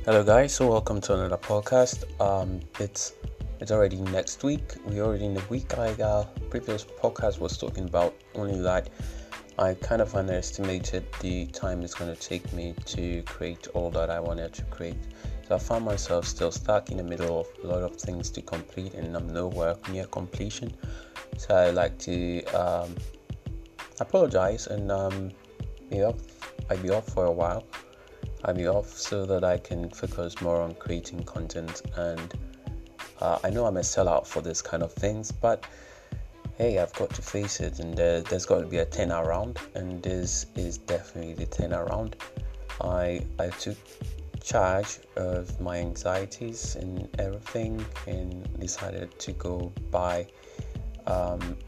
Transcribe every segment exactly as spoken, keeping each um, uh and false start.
Hello, guys. So welcome to another podcast. Um, it's it's already next week. We're already in the week. Like uh, previous podcast was talking about only that I kind of underestimated the time it's going to take me to create all that I wanted to create. So I found myself still stuck in the middle of a lot of things to complete, and I'm nowhere near completion. So I like to um, apologize and um, be off. I'll be off for a while. I'll be off so that I can focus more on creating content, and uh, I know I'm a sellout for this kind of things, but hey, I've got to face it, and there, there's got to be a turnaround, and this is definitely the turnaround. I I took charge of my anxieties and everything, and decided to go by um,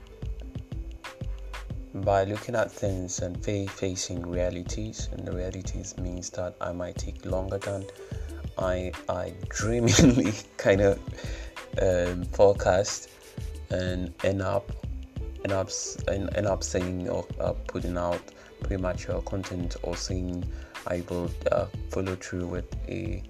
by looking at things and facing realities, and the realities means that I might take longer than I I dreamingly kind of um, forecast, and end up end up end up saying or uh, putting out premature content, or saying I will uh, follow through with a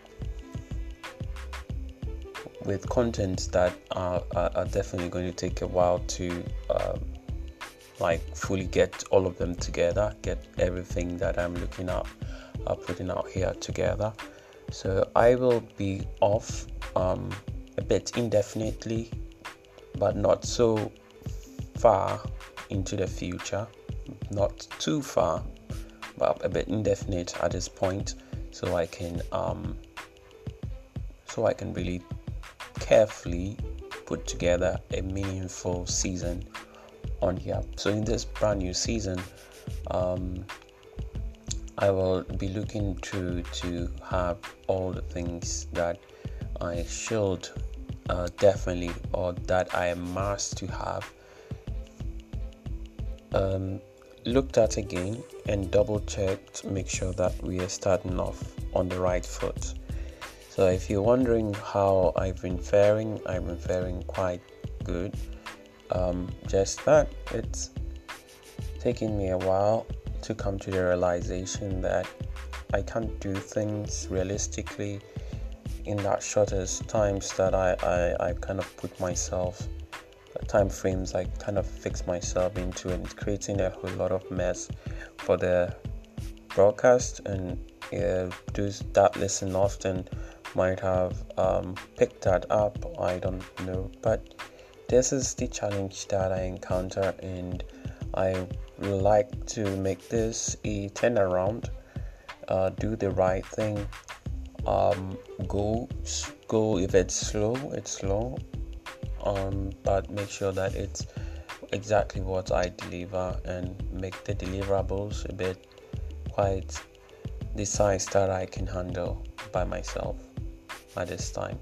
with content that are, are, are definitely going to take a while to um, like fully get all of them together, get everything that I'm looking at uh, putting out here together. So I will be off um, a bit indefinitely, but not so far into the future, not too far, but a bit indefinite at this point, so I can um, so I can really carefully put together a meaningful season on here. So in this brand new season, um, I will be looking to to have all the things that I should uh, definitely, or that I am asked to have, um, looked at again and double checked, make sure that we are starting off on the right foot. So if you're wondering how I've been faring, I've been faring quite good. Um, just that it's taken me a while to come to the realization that I can't do things realistically in that shortest times that I, I, I kind of put myself, uh, time frames I kind of fix myself into, and it's creating a whole lot of mess for the broadcast. And uh, those that listen often might have um, picked that up, I don't know, but this is the challenge that I encounter, and I would like to make this a turnaround, uh, do the right thing, um, go, go if it's slow, it's slow, um, but make sure that it's exactly what I deliver, and make the deliverables a bit quite the size that I can handle by myself at this time.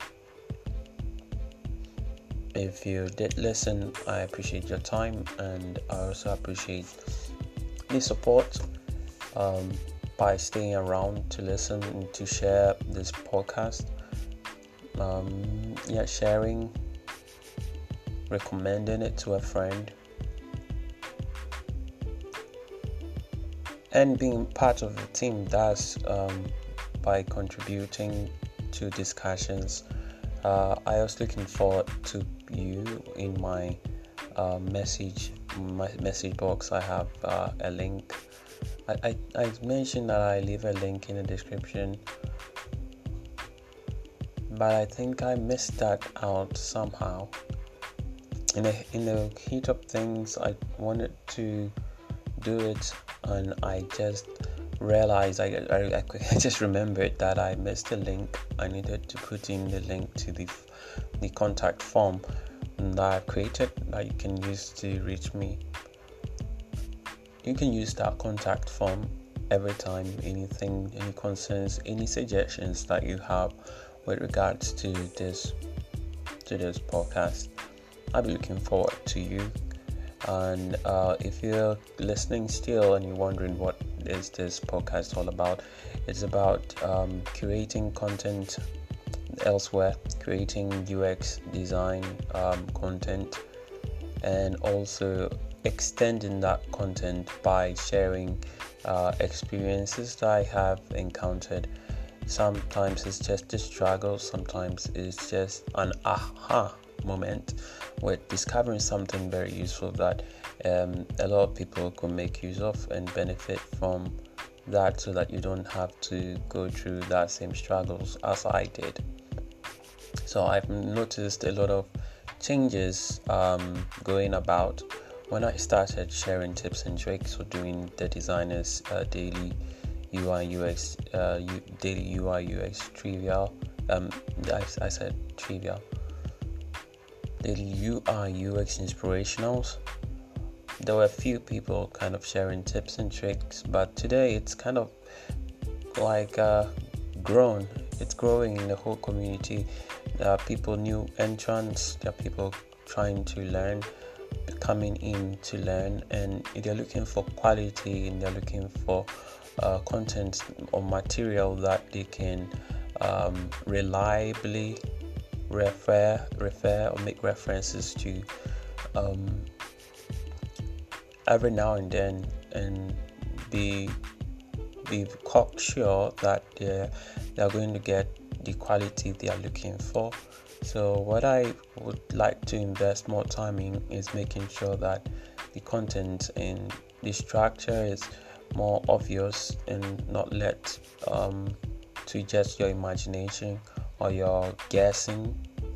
If you did listen, I appreciate your time, and I also appreciate the support um, by staying around to listen and to share this podcast. Um, yeah, sharing, recommending it to a friend, and being part of the team. That's um, by contributing to discussions. Uh, I was looking forward to you in my uh, message my message box. I have uh, a link. I, I, I mentioned that I leave a link in the description, but I think I missed that out somehow. In the in the heat of things, I wanted to do it, and I just realized I, I, I just remembered that I missed the link. I needed to put in the link to the the contact form that I've created that you can use to reach me. You can use that contact form every time, anything, any concerns, any suggestions that you have with regards to this to this podcast. I'll be looking forward to you. And uh, if you're listening still and you're wondering what is this podcast all about, it's about um, curating content elsewhere, creating U X design um, content, and also extending that content by sharing uh, experiences that I have encountered. Sometimes it's just a struggle, sometimes it's just an aha moment with discovering something very useful that um, a lot of people could make use of and benefit from that, so that you don't have to go through that same struggles as I did. So I've noticed a lot of changes um, going about when I started sharing tips and tricks for doing the designer's uh, daily U I U X uh, U, daily U I U X trivial. Um, I, I said trivial. Daily U I U X inspirationals. There were a few people kind of sharing tips and tricks, but today it's kind of like uh, grown. It's growing in the whole community. There are people, new entrants. There are people trying to learn, coming in to learn, and they're looking for quality, and they're looking for uh, content or material that they can um, reliably refer, refer or make references to um, every now and then, and be be sure that they're they're going to get the quality they are looking for. So what I would like to invest more time in is making sure that the content and the structure is more obvious and not let um, to just your imagination or your guessing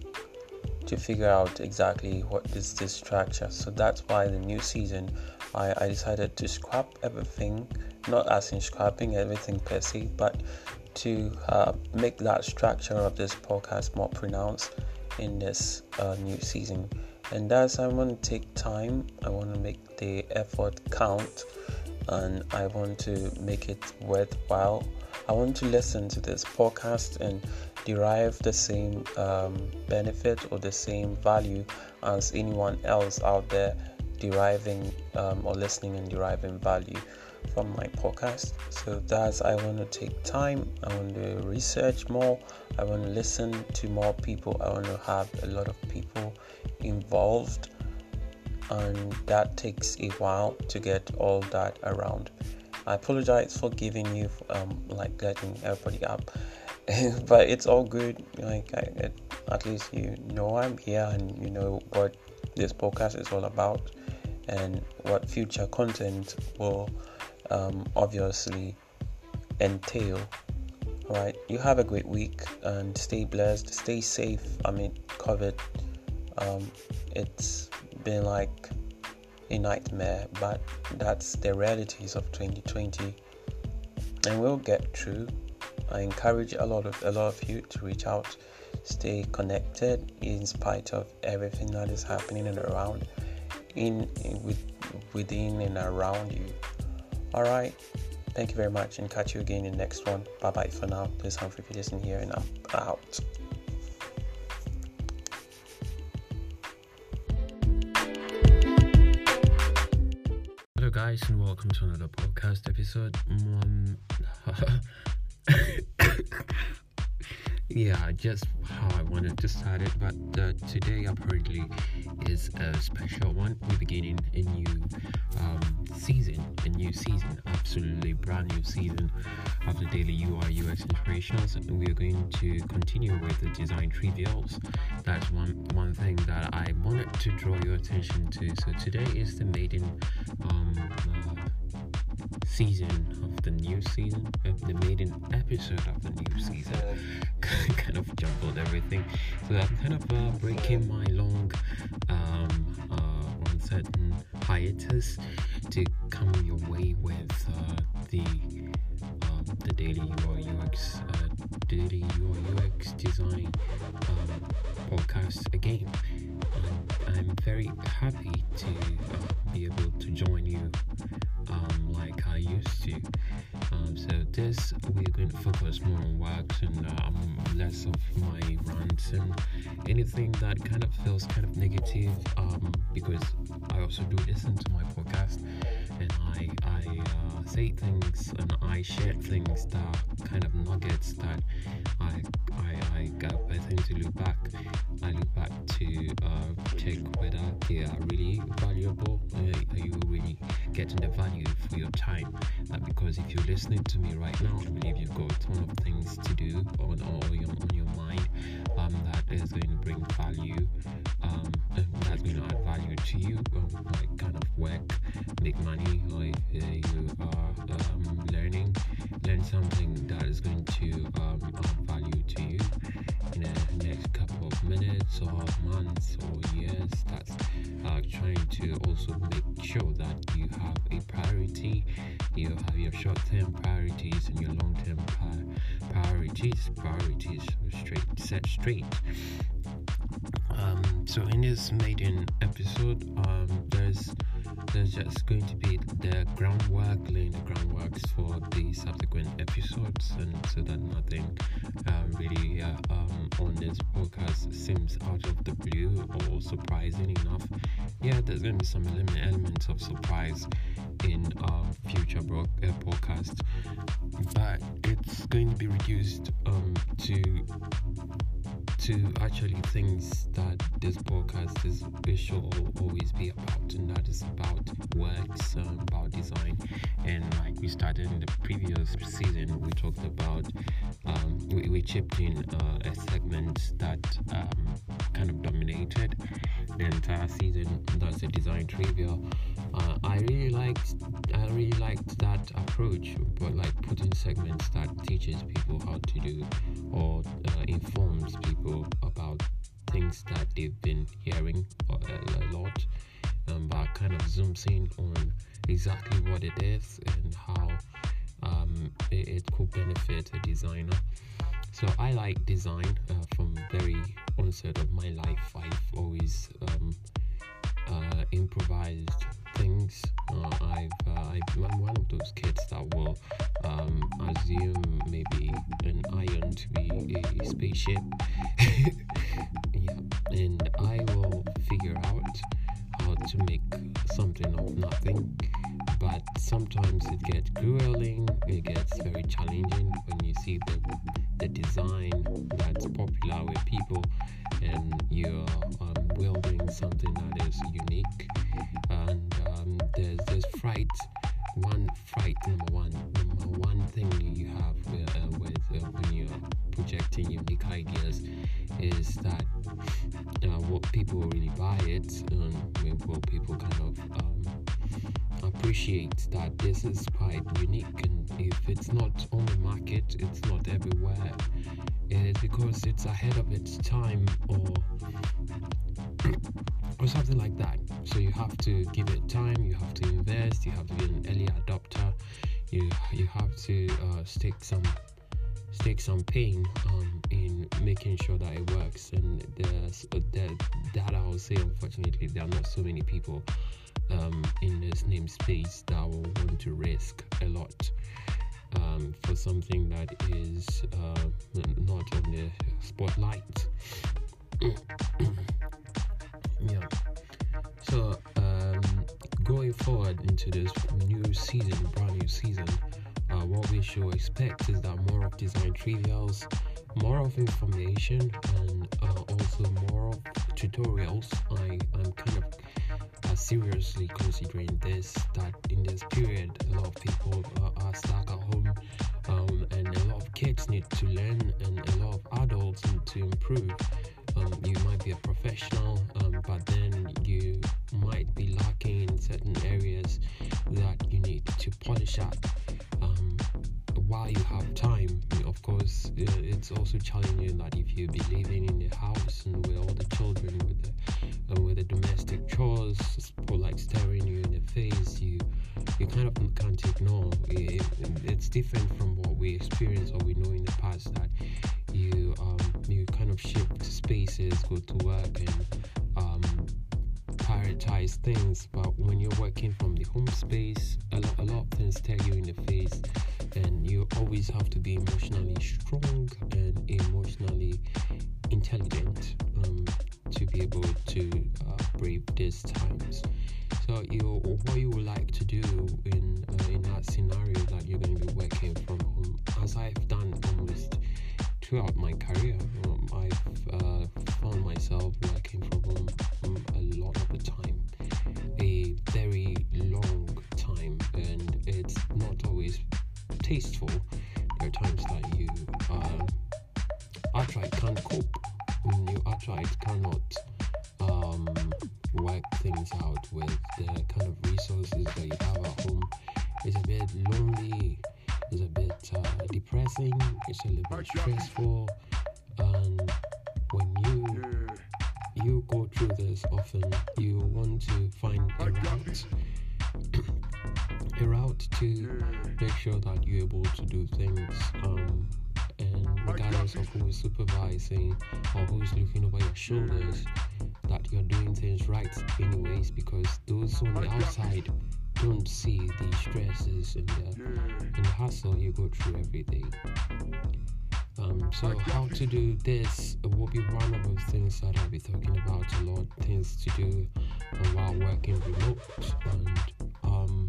to figure out exactly what is this structure. So that's why the new season I, I decided to scrap everything, not as in scrapping everything per se, but to uh, make that structure of this podcast more pronounced in this uh, new season. And thus I want to take time, I want to make the effort count, and I want to make it worthwhile. I want to listen to this podcast and derive the same um, benefit or the same value as anyone else out there deriving um, or listening and deriving value from my podcast. So that's, I want to take time, I want to research more, I want to listen to more people, I want to have a lot of people involved, and that takes a while to get all that around. I apologize for giving you um, like letting everybody up but it's all good. Like I, at least you know I'm here, and you know what this podcast is all about, and what future content will um, obviously entail. All right, you have a great week and stay blessed, stay safe. I mean, COVID, um, it's been like a nightmare, but that's the realities of twenty twenty, and we'll get through. I encourage a lot of a lot of you to reach out, stay connected in spite of everything that is happening and around, in, in with within and around you. All right, thank you very much, and catch you again in the next one. Bye bye for now. This is Humphrey Peterson here, and I'm out. Hello guys, and welcome to another podcast episode. Um, yeah, just how I wanted to start it, but uh, today apparently is a special one. We're beginning a new um, season, a new season, absolutely brand new season of the Daily U I U X Inspirationals, and we are going to continue with the design trivials. That's one one thing that I wanted to draw your attention to. So today is the maiden um, uh, season of the new season, uh, the maiden episode of the new season. Kind of jumbled everything, so I'm kind of uh, breaking my long um, uh, uncertain hiatus to come your way with uh, the um, the daily U I U X uh, daily U I U X design um, podcast again. And I'm very happy to uh, be able to join you um, like I used to. Um, so this, we're going to focus more on works and um, less of my rants and anything that kind of feels kind of negative, um, because I also do listen to my podcast, and I, I uh, say things and I share things that are kind of nuggets that I, I, I, got, I tend to look back. I look back to uh, check whether they are really valuable. Uh, are you really getting the value for your time Uh, because if you're listening to me right now, I believe you've got a ton of things to do on, on, your, on your mind um, that is going to bring value, um, and that's going to add value to you, um, like kind of work, make money, or if uh, you are um, learning, learn something that is going to um, add value to you in the next couple of minutes or months or years. That's uh, trying to also make sure that you have a priority, you have your short-term priorities and your long-term pri- priorities, priorities straight, set straight. Um, so in this maiden episode, um, there's there's just going to be the groundwork, laying the groundworks for the subsequent episodes, and so that nothing uh, really uh, um, on this podcast seems out of the blue or surprising enough. Yeah, there's going to be some element, elements of surprise in uh, future bro- uh, podcasts, but it's going to be reduced um, to to actually things that this podcast is it should always be about, and that is about works, um, about design. And like we started in the previous season, we talked about um, we, we chipped in uh, a segment that um, kind of dominated the entire season. That's a design trivia. Uh, I really liked I really liked that approach, but like putting segments that teaches people how to do or uh, informs people about things that they've been hearing a, a lot, um, but kind of zooms in on exactly what it is and how um, it, it could benefit a designer. So I like design uh, from very onset of my life. I've always um, uh, improvised things. Uh, I've, uh, I've, I'm one of those kids that will um, assume maybe an iron to be a spaceship. Yeah, and I will figure out how to make something of nothing. But sometimes it gets grueling, it gets very challenging when you see the the design that's popular with people, and you're um, wielding something that is unique. And um, there's this fright, one fright number one, number one thing you have with, uh, with uh, when you're projecting unique ideas is that uh, what people really buy it, and will people kind of um, appreciate that this is quite unique. And if it's not on the market, it's not everywhere, it's because it's ahead of its time, or or something like that. So you have to give it time, you have to invest, you have to be an early adopter, you you have to uh, stick some stake some pain um, in making sure that it works. And there's uh, that, that I will say, unfortunately, there are not so many people um, in this namespace that will want to risk a lot um, for something that is uh, not on the spotlight. Yeah. So um, going forward into this new season, brand new season, uh, what we should expect is that more of design trivials, more of information, and uh, also more of tutorials. I am kind of uh, seriously considering this, that in this period a lot of people uh, are stuck at home, um, and a lot of kids need to learn, and a lot of adults need to improve. Um, you might be a professional, um, but then you might be lacking in certain areas that you need to polish at um, while you have time. Of course, it's also challenging that if you be living in a house and with all the children, with the, uh, with the domestic chores, people like staring you in the face, you you kind of can't ignore. It, it's different from what we experienced or we know in the past, that you um, you kind of shift spaces, go to work, and um, prioritize things. But when you're working from the home space, a lot, a lot of things stare you in the face, and you always have to be emotionally strong and emotionally intelligent um, to be able to uh, brave these times. So you, what you would like to do in uh, in that scenario that you're going to be working from home, as I've done almost throughout my career, um, I've uh, found myself working from home um, a lot of the time, a very long time, and it's not always tasteful. There are times that you uh, outright can't cope. You outright cannot um, work things out with the kind of resources that you have at home. It's a bit lonely, it's a bit uh, depressing, it's a little bit stressful, and when you you go through this often, you want to find a route, a route to make sure that you're able to do things, um, and regardless of who is supervising or who is looking over your shoulders, that you're doing things right anyways, because those on the outside don't see the stresses and the, and the hassle you go through every day. Um, so how to do this will be one of those things that I'll be talking about a lot, things to do while working remote, and um,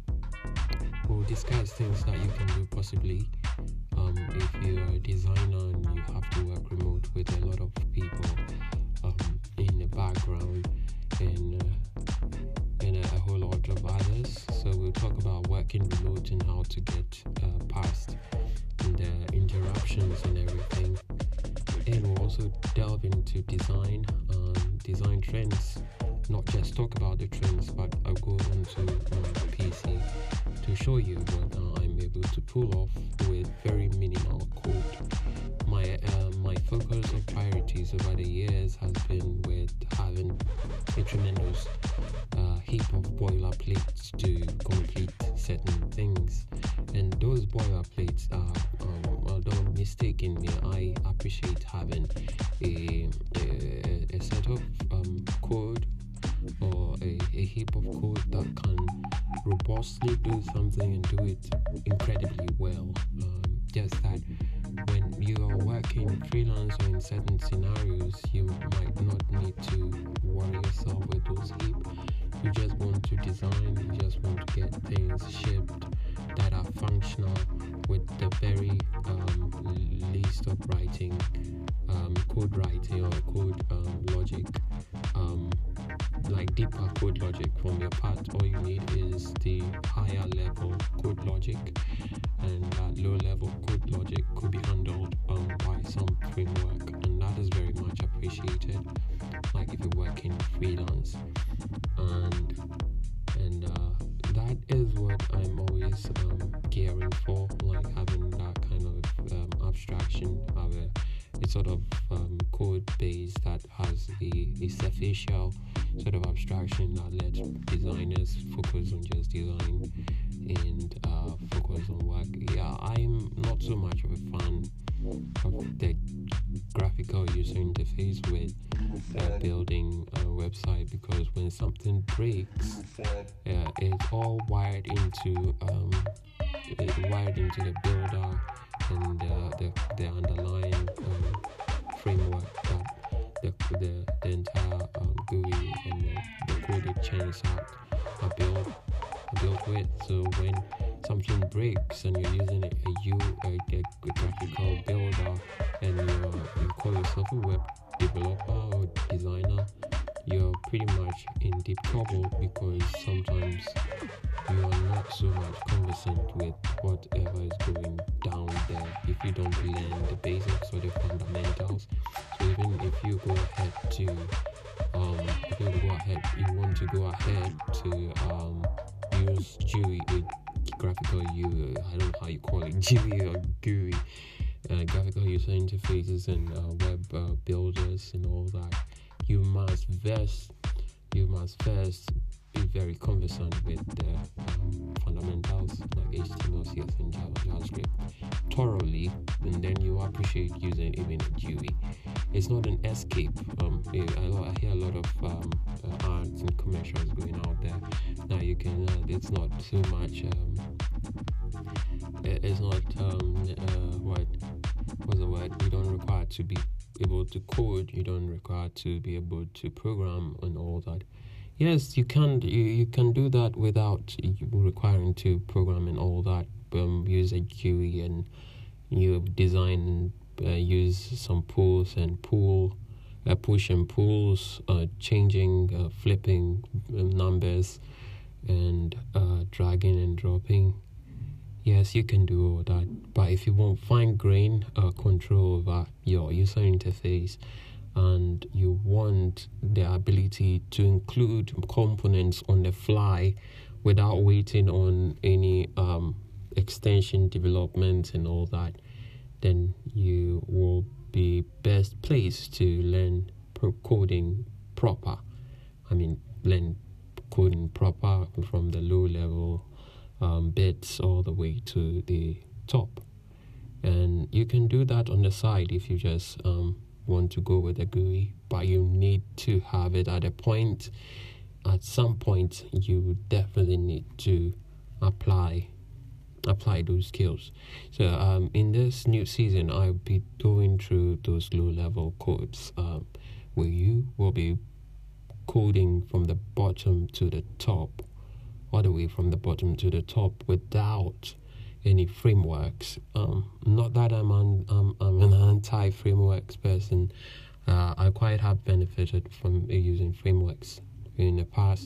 we'll discuss things that you can do possibly um, if you're a designer and you have to work remote with a lot of people um, in the background and uh, and a, a whole lot of others. So we'll talk about working remote and how to get uh, past the interruptions and everything. And we'll also delve into design, um, design trends. Not just talk about the trends, but I'll go onto my P C to show you what uh, I'm able to pull off with very minimal code. My uh, my focus or priorities over the years has been with having a tremendous uh, heap of boilerplates to complete certain things, and those boilerplates are, um, uh, don't mistake in me, I appreciate having a, a, a set of um, code or a, a heap of code that can robustly do something and do it incredibly well. Um, just that when you are working freelance or in certain scenarios, you might not need to worry yourself with those heap. You just want to design, you just want to get things shipped that are functional with the very um, least of writing, um, code writing or code um, logic, um, like deeper code logic from your part. All you need is the higher level code logic, and that low level code logic could be handled um, by some framework, and that is very much appreciated, like if you're working freelance. And and uh, that is what I'm always um, gearing for, like having that kind of um, abstraction, have a, a sort of um, code base that has a, a superficial sort of abstraction that lets designers focus on just design and uh, focus on work. Yeah, I'm not so much of a fan of the graphical user interface with uh, building a website, because when something breaks, uh, it's all wired into um, it's wired into the builder and uh, the the underlying um, framework that the the, the entire um, G U I and the, the code it churns out are built are built with. So when something breaks and you're using a, a U a, a, a graphical builder and you you call yourself a web developer or designer, you're pretty much in deep trouble, because sometimes you are not so much conversant with whatever is going down there if you don't learn the basics or the fundamentals. So even if you go ahead to um if you go ahead you want to go ahead to um use G U I, uh, graphical U I don't know how you call it, G U I or G U I, uh, graphical user interfaces and uh, web uh, builders and all that, you must first you must first be very conversant with the um, fundamentals like H T M L, C S S, and Java, JavaScript thoroughly, and then you appreciate using even a G U I. It's not an escape. Um, I, I hear a lot of um, uh, ads and commercials going out there. Now you can. Uh, it's not too much. Um, it's not um, uh, what what's the word? You don't require to be able to code. You don't require to be able to program and all that. Yes, you can you, you can do that without requiring to program and all that. Um, use a G U I and you design, uh, use some pulls and pull, uh, push and pulls, uh, changing, uh, flipping numbers, and uh, dragging and dropping. Yes, yes, you can do all that, but if you want fine grain uh, control over your user interface, and you want the ability to include components on the fly without waiting on any um, extension development and all that, then you will be best placed to learn pro- coding proper. I mean, learn coding proper from the low level um, bits all the way to the top. And you can do that on the side if you just um, want to go with a G U I, but you need to have it at a point. At some point, you definitely need to apply apply those skills. So um, in this new season, I'll be going through those low-level codes um, where you will be coding from the bottom to the top, all the way from the bottom to the top without any frameworks. Um, not that I'm an I'm, I'm an anti-frameworks person. Uh, I quite have benefited from using frameworks in the past.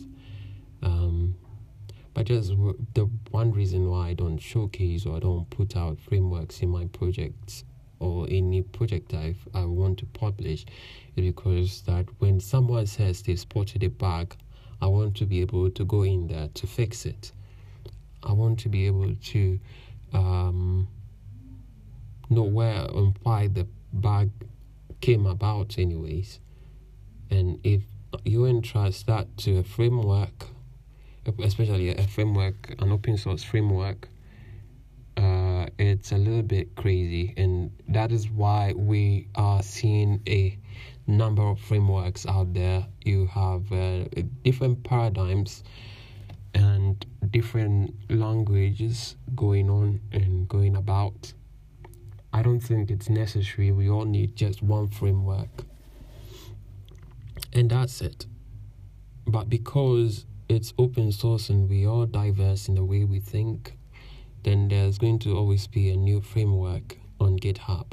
Um, but just w- the one reason why I don't showcase or I don't put out frameworks in my projects or any project I I want to publish is because that when someone says they spotted a bug, I want to be able to go in there to fix it. I want to be able to um, know where and why the bug came about anyways. And if you entrust that to a framework, especially a framework, an open source framework, uh, it's a little bit crazy. And that is why we are seeing a number of frameworks out there. You have uh, different paradigms and different languages going on and going about. I don't think it's necessary. We all need just one framework, and that's it. But because it's open source and we are diverse in the way we think, then there's going to always be a new framework on GitHub.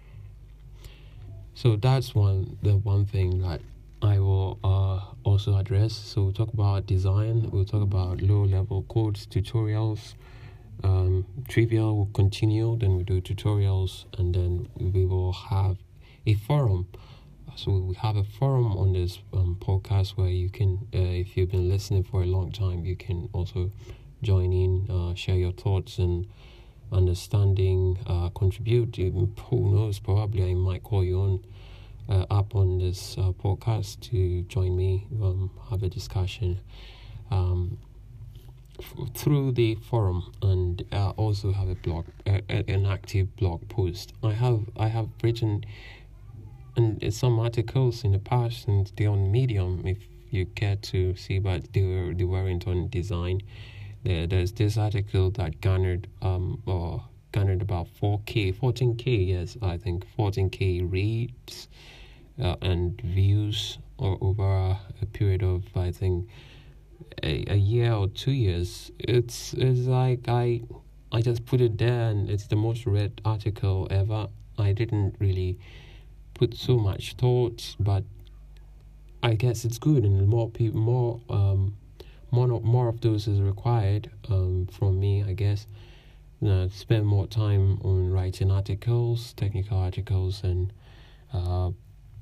So that's one the one thing that I will uh, also address. So we'll talk about design, we'll talk about low-level codes, tutorials, um, trivial will continue, then we do tutorials, and then we will have a forum. So we have a forum on this um, podcast where you can, uh, if you've been listening for a long time, you can also join in, uh, share your thoughts and understanding, uh, contribute. Even, who knows, probably I might call you on uh, up on this uh, podcast to join me, um, have a discussion um, f- through the forum, and uh, also have a blog, uh, an active blog post. I have I have written and some articles in the past, and they're on Medium if you care to see, but they were they weren't on design. There, there's this article that garnered um or garnered about four K, fourteen K, yes, I think fourteen K reads uh, and views or over a, a period of I think a, a year or two years. It's it's like I I just put it there, and it's the most read article ever. I didn't really put so much thought, but I guess it's good, and more people, more um, more more of those is required um from me, I guess. Uh, spend more time on writing articles, technical articles, and uh,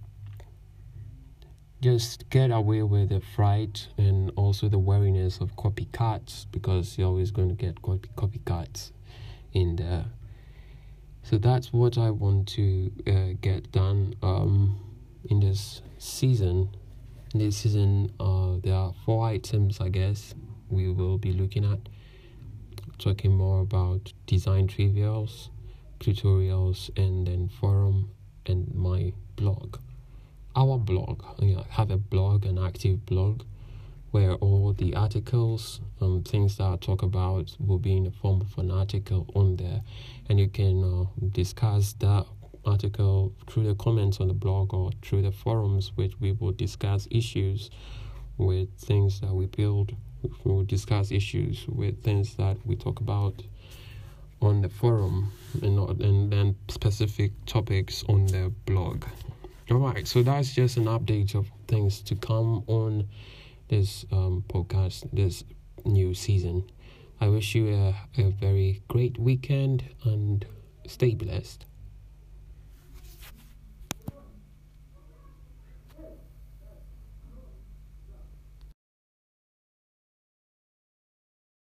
just get away with the fright and also the wariness of copycats, because you're always going to get copy copycats in there. So that's what I want to uh, get done um, in this season. In this season, uh, there are four items, I guess, we will be looking at. Talking more about design trivials, tutorials, and then forum and my blog. Our blog, I have a blog, an active blog, where all the articles, um, things that I talk about will be in the form of an article on there, and you can uh, discuss that article through the comments on the blog or through the forums, which we will discuss issues with things that we build. We will discuss issues with things that we talk about on the forum, and not, and then specific topics on the blog. All right, so that's just an update of things to come on this um, podcast, this new season. I wish you a, a very great weekend and stay blessed.